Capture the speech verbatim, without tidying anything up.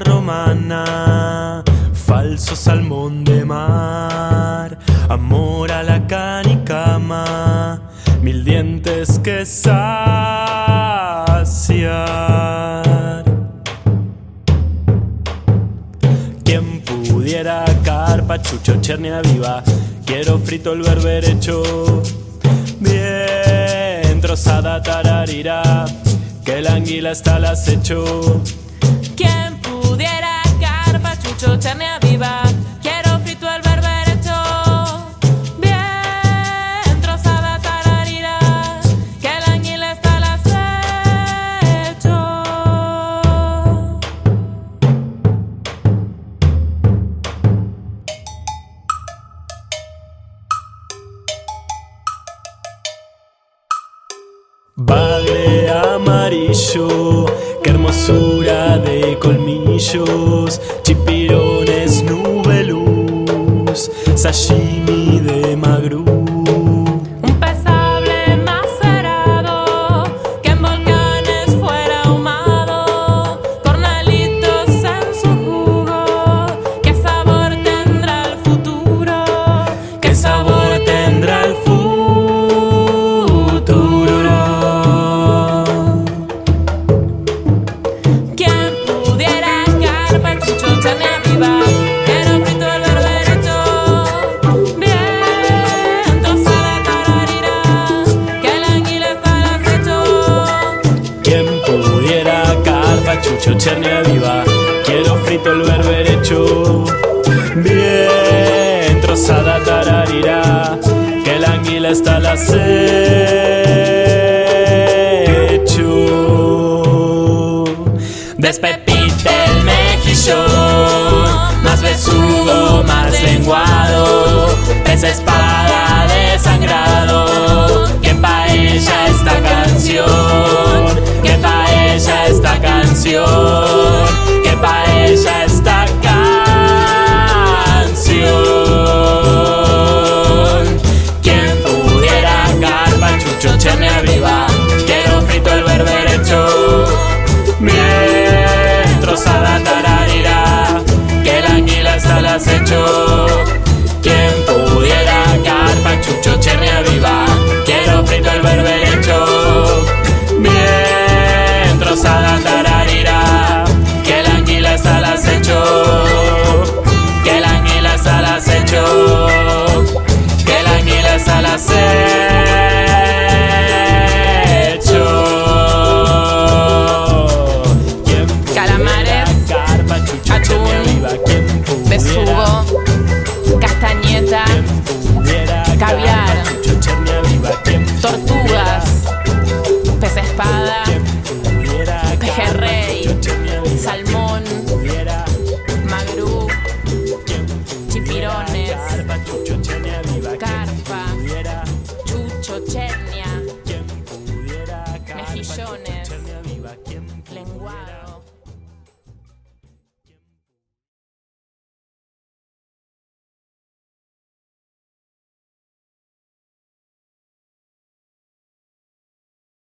romana, falso salmón de mar, amor a la canicama, mil dientes que saciar. Quien pudiera carpachucho, chernia viva, quiero frito el berberecho, bien trozada tararira, que la anguila está al acecho. Quien pudiera carpachucho, chernia viva, quiero frito el berberecho, bien trozada tararira, que la anguila está al acecho. Bagre amarillo, qué hermosura de colmillos, chipirones, nube luz, sashimi de magrú. Un pesable macerado que en volcanes fuera ahumado, cornalitos en su jugo. ¿Qué sabor tendrá el futuro? ¿Qué sabor tendrá el futuro? Quien pudiera carpachucho, chernia viva, quiero frito el berberecho, bien trozada tararira, que la anguila está al acecho. Quien pudiera carpachucho, chernia viva, quiero frito el berberecho, bien trozada tararira, que la anguila está al acecho. Despepite el mejillón, más besugo, más lenguado, pez espada desangrado, que pa' ella esta canción, que pa' ella esta canción.